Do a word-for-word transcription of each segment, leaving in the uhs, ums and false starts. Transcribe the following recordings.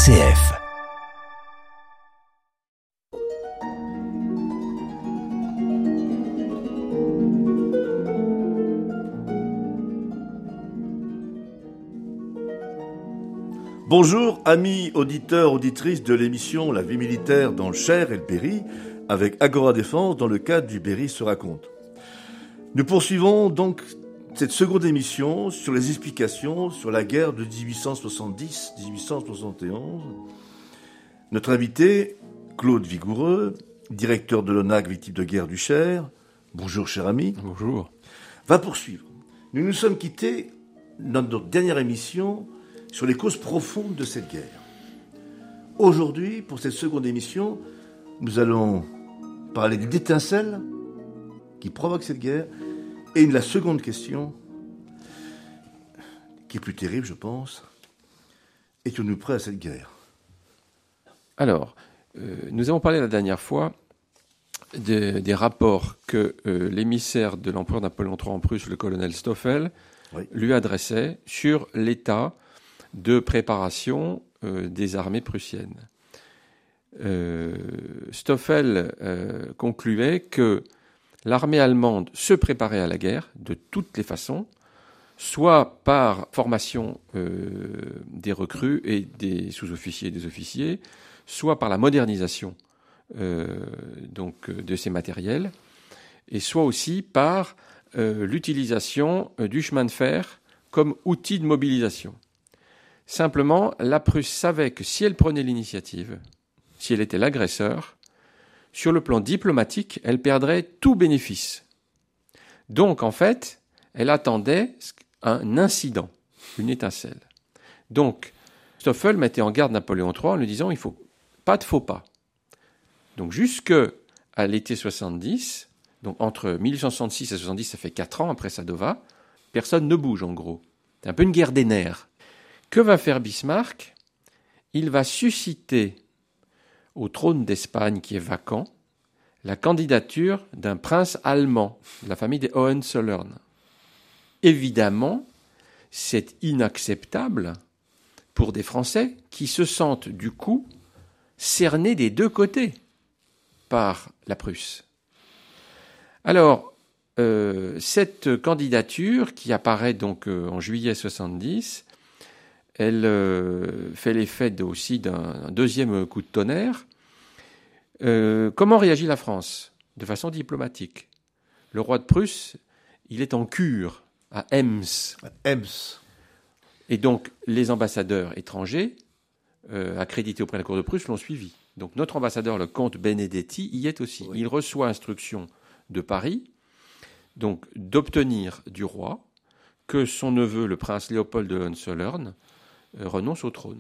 C F. Bonjour, amis auditeurs, auditrices de l'émission La vie militaire dans le Cher et le Berry, avec Agora Défense dans le cadre du Berry se raconte. Nous poursuivons donc cette seconde émission sur les explications sur la guerre de dix-huit cent soixante-dix à dix-huit cent soixante et onze. Notre invité, Claude Vigoureux, directeur de l'O N A C Victimes de guerre du Cher, bonjour cher ami. Bonjour. Va poursuivre. Nous nous sommes quittés dans notre dernière émission sur les causes profondes de cette guerre. Aujourd'hui, pour cette seconde émission, nous allons parler des étincelles qui provoquent cette guerre et la seconde question, qui est plus terrible, je pense, étions-nous prêts à cette guerre ? Alors, euh, nous avons parlé la dernière fois de, des rapports que euh, l'émissaire de l'empereur Napoléon trois en Prusse, le colonel Stoffel, oui. lui adressait sur l'état de préparation euh, des armées prussiennes. Euh, Stoffel euh, concluait que l'armée allemande se préparait à la guerre de toutes les façons, soit par formation euh, des recrues et des sous-officiers et des officiers, soit par la modernisation euh, donc, de ces matériels, et soit aussi par euh, l'utilisation euh, du chemin de fer comme outil de mobilisation. Simplement, la Prusse savait que si elle prenait l'initiative, si elle était l'agresseur, sur le plan diplomatique, elle perdrait tout bénéfice. Donc, en fait, elle attendait un incident, une étincelle. Donc, Stoffel mettait en garde Napoléon trois en lui disant « il ne faut pas de faux pas ». Donc, jusqu'à l'été soixante-dix, donc entre mille huit cent soixante-six et soixante-dix, ça fait quatre ans après Sadova, personne ne bouge en gros. C'est un peu une guerre des nerfs. Que va faire Bismarck ? Il va susciter au trône d'Espagne qui est vacant la candidature d'un prince allemand de la famille des Hohenzollern. Évidemment, c'est inacceptable pour des Français qui se sentent du coup cernés des deux côtés par la Prusse. Alors, euh, cette candidature qui apparaît donc euh, en juillet soixante-dix, elle euh, fait l'effet de, aussi d'un deuxième coup de tonnerre. Euh, comment réagit la France ? De façon diplomatique. Le roi de Prusse, il est en cure à Ems. À Ems. Et donc, les ambassadeurs étrangers euh, accrédités auprès de la cour de Prusse l'ont suivi. Donc, notre ambassadeur, le comte Benedetti, y est aussi. Oui. Il reçoit instruction de Paris, donc d'obtenir du roi que son neveu, le prince Léopold de Hohenzollern, euh, renonce au trône.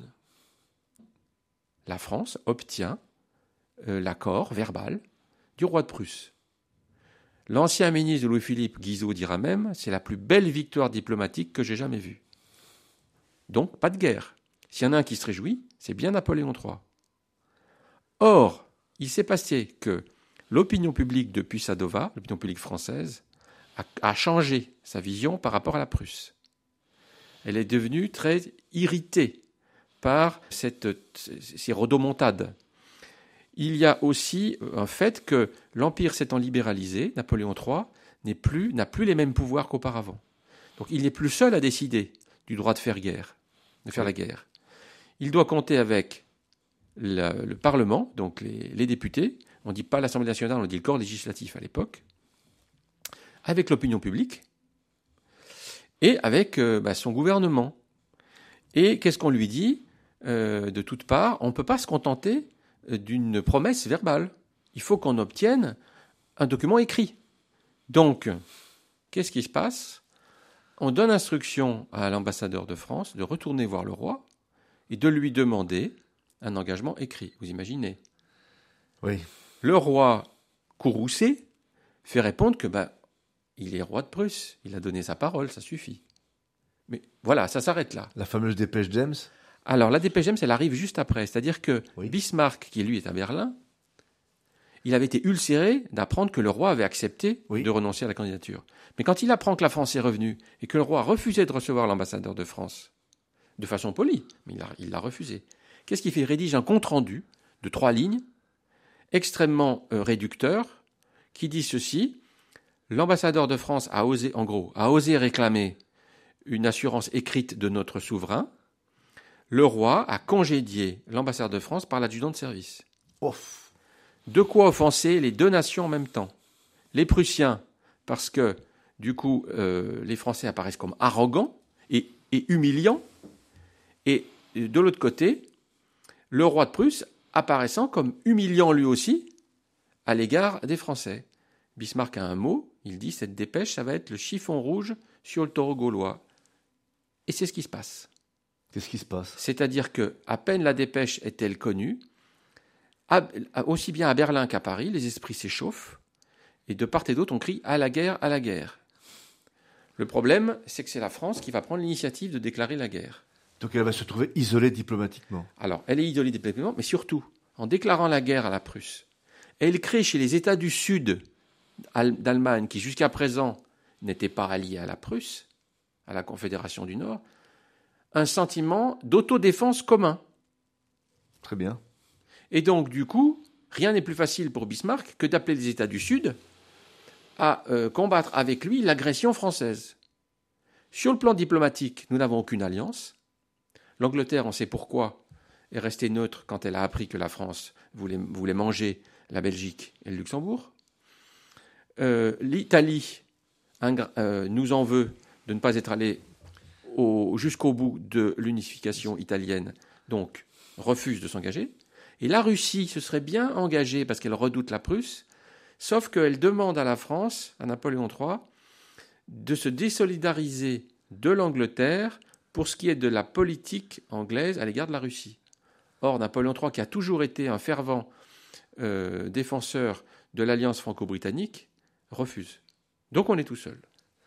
La France obtient euh, l'accord verbal du roi de Prusse. L'ancien ministre de Louis-Philippe, Guizot, dira même « c'est la plus belle victoire diplomatique que j'ai jamais vue ». Donc, pas de guerre. S'il y en a un qui se réjouit, c'est bien Napoléon trois. Or, il s'est passé que l'opinion publique depuis Sadova, l'opinion publique française, a, a changé sa vision par rapport à la Prusse. Elle est devenue très irritée par cette, ces rodomontades. Il y a aussi un fait que l'Empire s'étant libéralisé, Napoléon trois n'est plus, n'a plus les mêmes pouvoirs qu'auparavant. Donc il n'est plus seul à décider du droit de faire guerre, de faire la guerre. Il doit compter avec le, le Parlement, donc les, les députés, on ne dit pas l'Assemblée nationale, on dit le corps législatif à l'époque, avec l'opinion publique et avec euh, bah, son gouvernement. Et qu'est-ce qu'on lui dit euh, de toutes parts ? On ne peut pas se contenter d'une promesse verbale. Il faut qu'on obtienne un document écrit. Donc, qu'est-ce qui se passe ? On donne instruction à l'ambassadeur de France de retourner voir le roi et de lui demander un engagement écrit. Vous imaginez ? Oui. Le roi courroucé fait répondre que ben, il est roi de Prusse, il a donné sa parole, ça suffit. Mais voilà, ça s'arrête là. La fameuse dépêche d'Ems ? Alors, la dépêche d'Ems, elle arrive juste après. C'est-à-dire que oui. Bismarck, qui lui est à Berlin, il avait été ulcéré d'apprendre que le roi avait accepté oui. de renoncer à la candidature. Mais quand il apprend que la France est revenue et que le roi refusait de recevoir l'ambassadeur de France, de façon polie, mais il l'a, il l'a refusé, Qu'est-ce qu'il fait ? Il rédige un compte-rendu de trois lignes, extrêmement euh, réducteur, qui dit ceci. L'ambassadeur de France a osé, en gros, a osé réclamer une assurance écrite de notre souverain. Le roi a congédié l'ambassadeur de France par l'adjudant de service. Ouf. De quoi offenser les deux nations en même temps. Les Prussiens, parce que, du coup, euh, les Français apparaissent comme arrogants et, et humiliants. Et de l'autre côté, le roi de Prusse apparaissant comme humiliant lui aussi à l'égard des Français. Bismarck a un mot, il dit « cette dépêche, ça va être le chiffon rouge sur le taureau gaulois ». Et c'est ce qui se passe. Qu'est-ce qui se passe ? C'est-à-dire que, à peine la dépêche est-elle connue, à, aussi bien à Berlin qu'à Paris, les esprits s'échauffent, et de part et d'autre, on crie « à la guerre, à la guerre ». Le problème, c'est que c'est la France qui va prendre l'initiative de déclarer la guerre. Donc elle va se trouver isolée diplomatiquement. Alors, elle est isolée diplomatiquement, mais surtout, en déclarant la guerre à la Prusse, elle crée chez les États du Sud d'Allemagne, qui jusqu'à présent n'étaient pas alliés à la Prusse, à la Confédération du Nord, un sentiment d'autodéfense commun. Très bien. Et donc, du coup, rien n'est plus facile pour Bismarck que d'appeler les États du Sud à euh, combattre avec lui l'agression française. Sur le plan diplomatique, nous n'avons aucune alliance. L'Angleterre, on sait pourquoi, est restée neutre quand elle a appris que la France voulait, voulait manger la Belgique et le Luxembourg. Euh, L'Italie ingra- euh, nous en veut de ne pas être allé au, jusqu'au bout de l'unification italienne, donc refuse de s'engager. Et la Russie se serait bien engagée parce qu'elle redoute la Prusse, sauf qu'elle demande à la France, à Napoléon trois, de se désolidariser de l'Angleterre pour ce qui est de la politique anglaise à l'égard de la Russie. Or, Napoléon trois, qui a toujours été un fervent euh, défenseur de l'alliance franco-britannique, refuse. Donc on est tout seul.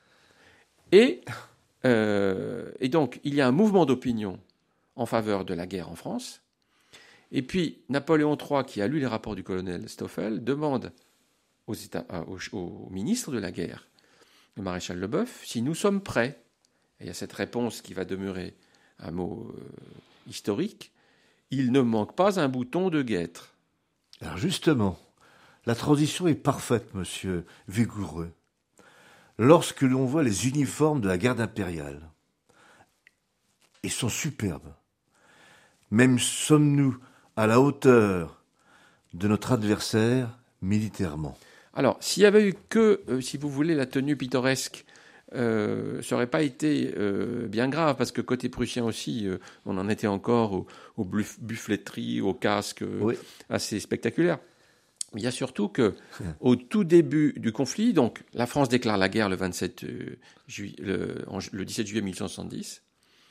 Et, euh, et donc, il y a un mouvement d'opinion en faveur de la guerre en France. Et puis, Napoléon trois, qui a lu les rapports du colonel Stoffel, demande aux États, au, au ministre de la guerre, le maréchal Leboeuf, si nous sommes prêts. Et il y a cette réponse qui va demeurer un mot euh, historique. Il ne manque pas un bouton de guêtre. Alors justement, la transition est parfaite, monsieur Vigoureux. Lorsque l'on voit les uniformes de la garde impériale, ils sont superbes. Même sommes-nous à la hauteur de notre adversaire militairement. Alors, s'il y avait eu que, euh, si vous voulez, la tenue pittoresque, euh, ça n'aurait pas été euh, bien grave, parce que côté prussien aussi, euh, on en était encore aux, aux buffleteries, aux casques euh, oui. assez spectaculaires. Il y a surtout que, au tout début du conflit, donc la France déclare la guerre le, vingt-sept juillet, le, le dix-sept juillet mille huit cent soixante-dix.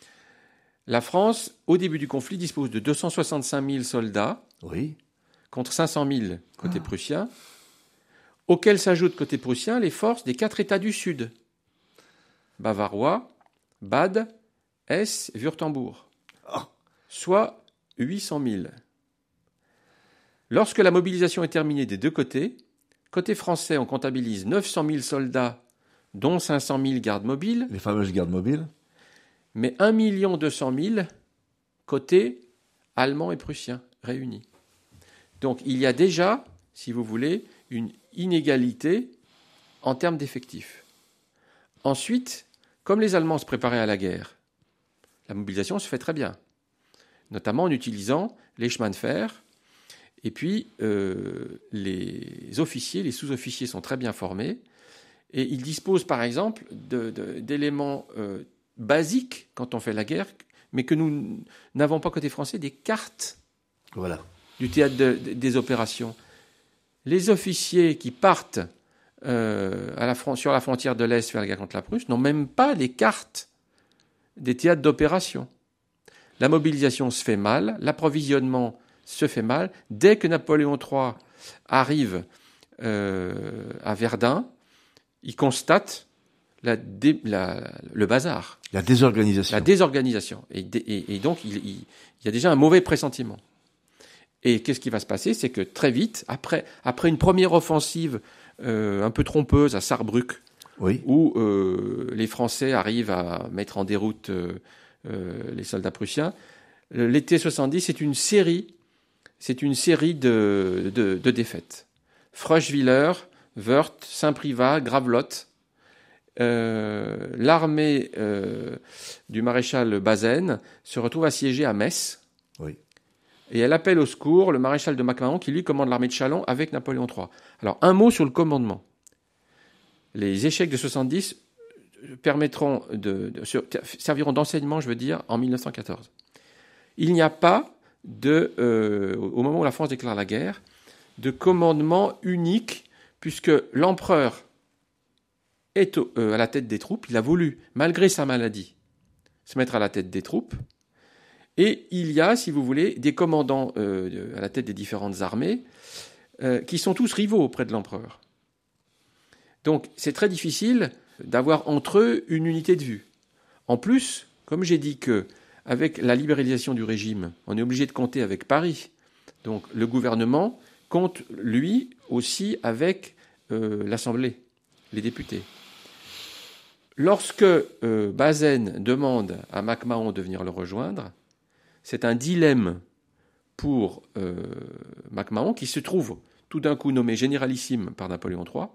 La France, au début du conflit, dispose de deux cent soixante-cinq mille soldats oui. contre cinq cent mille côté ah. prussien, auxquels s'ajoutent côté prussien les forces des quatre États du Sud, bavarois, Bade, Hesse, Wurtembourg, oh. soit huit cent mille. Lorsque la mobilisation est terminée des deux côtés, côté français, on comptabilise neuf cent mille soldats, dont cinq cent mille gardes mobiles. Les fameuses gardes mobiles. Mais un million deux cent mille côté allemand et prussien réunis. Donc il y a déjà, si vous voulez, une inégalité en termes d'effectifs. Ensuite, comme les Allemands se préparaient à la guerre, la mobilisation se fait très bien, notamment en utilisant les chemins de fer. Et puis, euh, les officiers, les sous-officiers sont très bien formés. Et ils disposent, par exemple, de, de, d'éléments euh, basiques quand on fait la guerre, mais que nous n'avons pas côté français, des cartes voilà. du théâtre de, de, des opérations. Les officiers qui partent euh, à la, sur la frontière de l'Est faire la guerre contre la Prusse n'ont même pas les cartes des théâtres d'opération. La mobilisation se fait mal, l'approvisionnement se fait mal. Dès que Napoléon trois arrive euh, à Verdun, il constate la dé, la, le bazar. La désorganisation. La désorganisation. Et, et, et donc, il, il, il y a déjà un mauvais pressentiment. Et qu'est-ce qui va se passer ? C'est que très vite, après, après une première offensive euh, un peu trompeuse à Sarrebruck, oui. où euh, les Français arrivent à mettre en déroute euh, euh, les soldats prussiens, L'été soixante-dix, c'est une série, c'est une série de, de, de défaites. Fröschwiller, Wörth, Saint-Privat, Gravelotte. Euh, l'armée euh, du maréchal Bazaine se retrouve assiégée à Metz. Oui. Et elle appelle au secours le maréchal de MacMahon qui lui commande l'armée de Châlons avec Napoléon trois. Alors, un mot sur le commandement. Les échecs de soixante-dix permettront de, de, serviront d'enseignement, je veux dire, en mille neuf cent quatorze. Il n'y a pas de, euh, au moment où la France déclare la guerre, de commandement unique, puisque l'empereur est au, euh, à la tête des troupes. Il a voulu, malgré sa maladie, se mettre à la tête des troupes. Et il y a, si vous voulez, des commandants euh, à la tête des différentes armées euh, qui sont tous rivaux auprès de l'empereur. Donc, c'est très difficile d'avoir entre eux une unité de vue. En plus, comme j'ai dit que avec la libéralisation du régime, on est obligé de compter avec Paris. Donc, le gouvernement compte, lui, aussi avec euh, l'Assemblée, les députés. Lorsque euh, Bazaine demande à MacMahon de venir le rejoindre, c'est un dilemme pour euh, MacMahon, qui se trouve tout d'un coup nommé généralissime par Napoléon trois.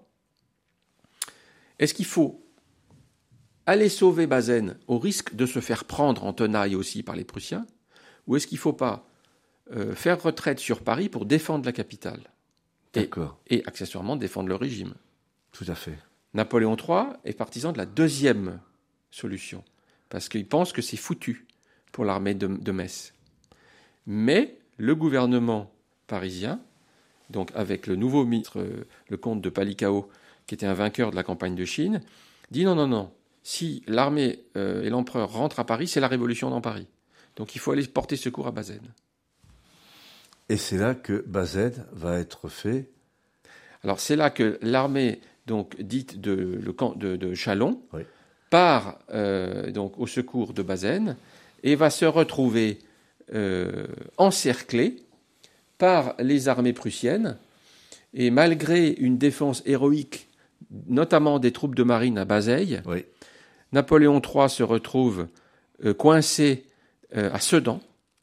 Est-ce qu'il faut aller sauver Bazaine au risque de se faire prendre en tenaille aussi par les Prussiens, ou est-ce qu'il ne faut pas euh, faire retraite sur Paris pour défendre la capitale et, et accessoirement défendre le régime? Tout à fait. Napoléon trois est partisan de la deuxième solution, parce qu'il pense que c'est foutu pour l'armée de, de Metz. Mais le gouvernement parisien, donc avec le nouveau ministre, le comte de Palikao, qui était un vainqueur de la campagne de Chine, dit non, non, non, si l'armée euh, et l'empereur rentrent à Paris, c'est la révolution dans Paris. Donc il faut aller porter secours à Bazaine. Et c'est là que Bazaine va être fait. Alors c'est là que l'armée donc dite de, le camp de, de Châlons oui. part euh, donc au secours de Bazaine et va se retrouver euh, encerclée par les armées prussiennes. Et malgré une défense héroïque, notamment des troupes de marine à Bazeilles, oui. Napoléon trois se retrouve euh, coincé euh, à Sedan.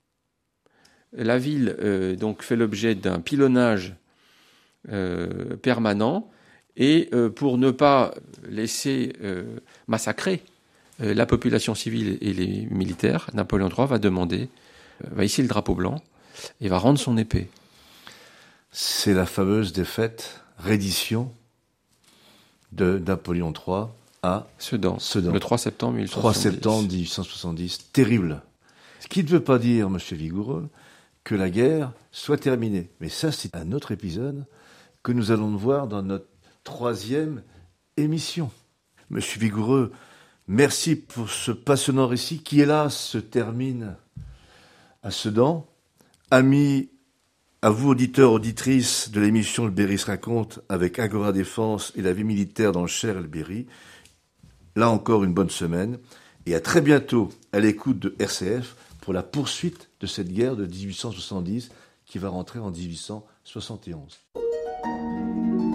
La ville euh, donc fait l'objet d'un pilonnage euh, permanent. Et euh, pour ne pas laisser euh, massacrer euh, la population civile et les militaires, Napoléon trois va demander, euh, va hisser le drapeau blanc et va rendre son épée. C'est la fameuse défaite, reddition de Napoléon trois à Sedan, Sedan. Le trois septembre mille huit cent trois soixante-dix. septembre mille huit cent soixante-dix, terrible. Ce qui ne veut pas dire, monsieur Vigoureux, que la guerre soit terminée. Mais ça, c'est un autre épisode que nous allons voir dans notre troisième émission. Monsieur Vigoureux, merci pour ce passionnant récit qui, hélas, se termine à Sedan. Amis, à vous, auditeurs, auditrices de l'émission Le Berry se raconte avec Agora Défense et la vie militaire dans le Cher et le Berry, là encore une bonne semaine et à très bientôt à l'écoute de R C F pour la poursuite de cette guerre de dix-huit cent soixante-dix qui va rentrer en dix-huit cent soixante et onze.